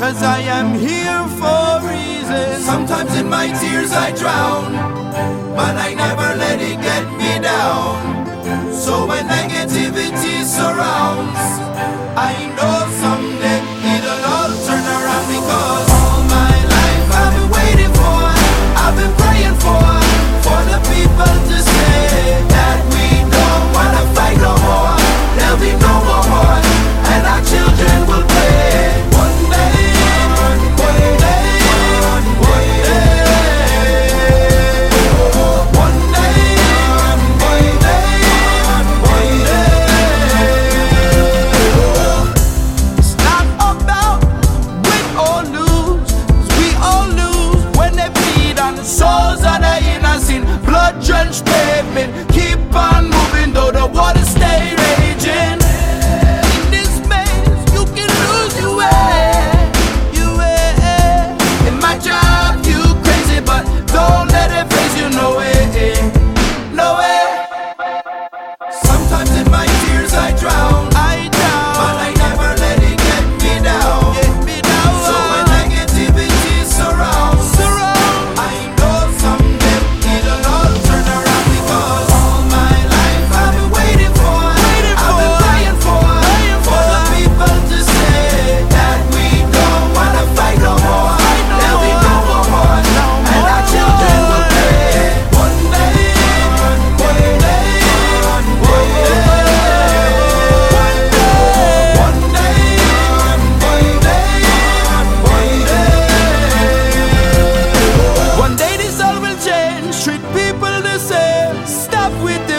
'cause I am here for a reason. Sometimes in my tears I drown, but I never let it get me down. So when negativity surrounds, I know someday it'll all turn around. Because all my life I've been waiting for, I've been praying for the people to say that we don't wanna fight no more. There'll be no more war, and our children will play. One day, one day, one day, one day, one day, one day. It's not about win or lose, 'cause we all lose when they bleed on the souls of the innocent. Blood-drenched pavement, keep on moving though the water stay raging. In this maze, you can lose your way, your way. It might drive you crazy, but don't let it phase you, no way, no way. Sometimes in my tears I drown, but I never let it get me down. So when negativity surrounds, I know someday it'll all turn around. Because all my life I've been waiting for, I've been praying for the people to say that we don't wanna fight no more. There'll be no more war, and our children will play. One day, one day, one day, one day, one day. One day this all will change, treat people the same. Stop with the